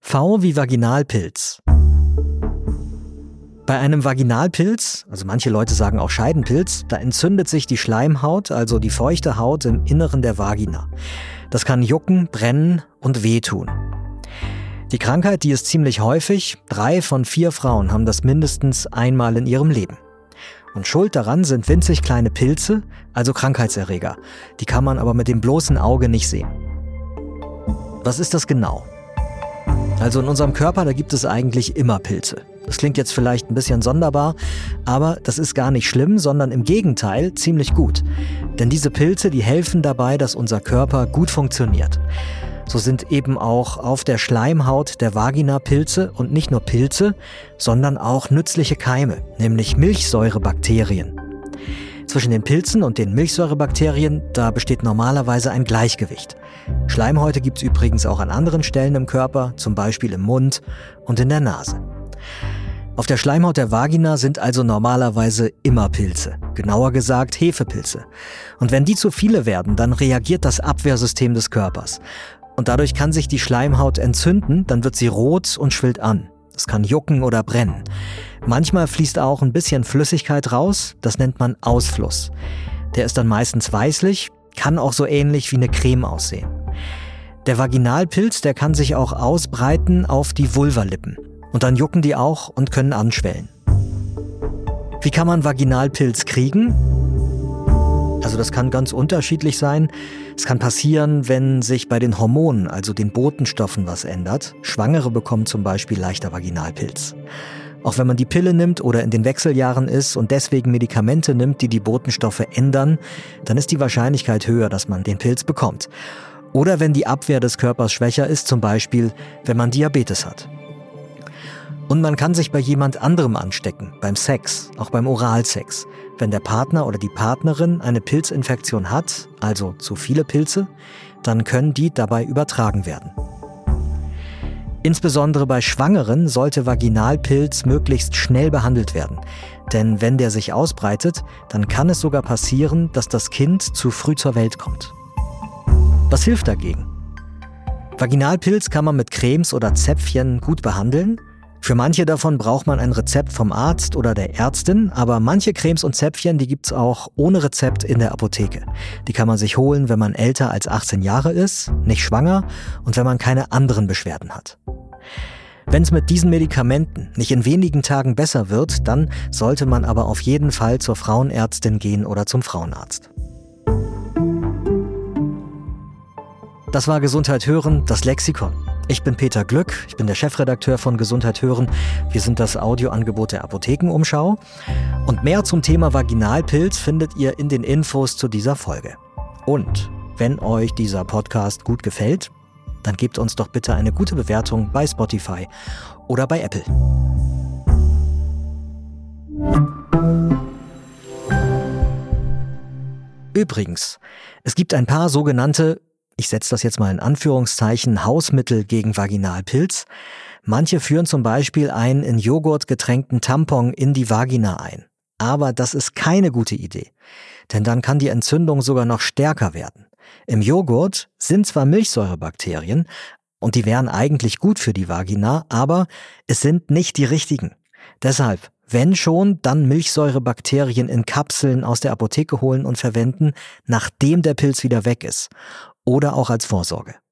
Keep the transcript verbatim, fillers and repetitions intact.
V wie Vaginalpilz. Bei einem Vaginalpilz, also manche Leute sagen auch Scheidenpilz, da entzündet sich die Schleimhaut, also die feuchte Haut im Inneren der Vagina. Das kann jucken, brennen und wehtun. Die Krankheit, die ist ziemlich häufig. Drei von vier Frauen haben das mindestens einmal in ihrem Leben. Und schuld daran sind winzig kleine Pilze, also Krankheitserreger. Die kann man aber mit dem bloßen Auge nicht sehen. Was ist das genau? Also in unserem Körper, da gibt es eigentlich immer Pilze. Das klingt jetzt vielleicht ein bisschen sonderbar, aber das ist gar nicht schlimm, sondern im Gegenteil ziemlich gut. Denn diese Pilze, die helfen dabei, dass unser Körper gut funktioniert. So sind eben auch auf der Schleimhaut der Vagina Pilze und nicht nur Pilze, sondern auch nützliche Keime, nämlich Milchsäurebakterien. Zwischen den Pilzen und den Milchsäurebakterien, da besteht normalerweise ein Gleichgewicht. Schleimhäute gibt es übrigens auch an anderen Stellen im Körper, zum Beispiel im Mund und in der Nase. Auf der Schleimhaut der Vagina sind also normalerweise immer Pilze, genauer gesagt Hefepilze. Und wenn die zu viele werden, dann reagiert das Abwehrsystem des Körpers. Und dadurch kann sich die Schleimhaut entzünden, dann wird sie rot und schwillt an. Es kann jucken oder brennen. Manchmal fließt auch ein bisschen Flüssigkeit raus, das nennt man Ausfluss. Der ist dann meistens weißlich, kann auch so ähnlich wie eine Creme aussehen. Der Vaginalpilz, der kann sich auch ausbreiten auf die Vulvalippen. Und dann jucken die auch und können anschwellen. Wie kann man Vaginalpilz kriegen? Also das kann ganz unterschiedlich sein. Es kann passieren, wenn sich bei den Hormonen, also den Botenstoffen, was ändert. Schwangere bekommen zum Beispiel leichter Vaginalpilz. Auch wenn man die Pille nimmt oder in den Wechseljahren ist und deswegen Medikamente nimmt, die die Botenstoffe ändern, dann ist die Wahrscheinlichkeit höher, dass man den Pilz bekommt. Oder wenn die Abwehr des Körpers schwächer ist, zum Beispiel wenn man Diabetes hat. Und man kann sich bei jemand anderem anstecken, beim Sex, auch beim Oralsex. Wenn der Partner oder die Partnerin eine Pilzinfektion hat, also zu viele Pilze, dann können die dabei übertragen werden. Insbesondere bei Schwangeren sollte Vaginalpilz möglichst schnell behandelt werden. Denn wenn der sich ausbreitet, dann kann es sogar passieren, dass das Kind zu früh zur Welt kommt. Was hilft dagegen? Vaginalpilz kann man mit Cremes oder Zäpfchen gut behandeln. Für manche davon braucht man ein Rezept vom Arzt oder der Ärztin, aber manche Cremes und Zäpfchen, die gibt's auch ohne Rezept in der Apotheke. Die kann man sich holen, wenn man älter als achtzehn Jahre ist, nicht schwanger und wenn man keine anderen Beschwerden hat. Wenn es mit diesen Medikamenten nicht in wenigen Tagen besser wird, dann sollte man aber auf jeden Fall zur Frauenärztin gehen oder zum Frauenarzt. Das war Gesundheit hören, das Lexikon. Ich bin Peter Glück, ich bin der Chefredakteur von Gesundheit hören. Wir sind das Audioangebot der Apothekenumschau. Und mehr zum Thema Vaginalpilz findet ihr in den Infos zu dieser Folge. Und wenn euch dieser Podcast gut gefällt, dann gebt uns doch bitte eine gute Bewertung bei Spotify oder bei Apple. Übrigens, es gibt ein paar sogenannte, ich setze das jetzt mal in Anführungszeichen, Hausmittel gegen Vaginalpilz. Manche führen zum Beispiel einen in Joghurt getränkten Tampon in die Vagina ein. Aber das ist keine gute Idee, denn dann kann die Entzündung sogar noch stärker werden. Im Joghurt sind zwar Milchsäurebakterien und die wären eigentlich gut für die Vagina, aber es sind nicht die richtigen. Deshalb, wenn schon, dann Milchsäurebakterien in Kapseln aus der Apotheke holen und verwenden, nachdem der Pilz wieder weg ist. Oder auch als Vorsorge.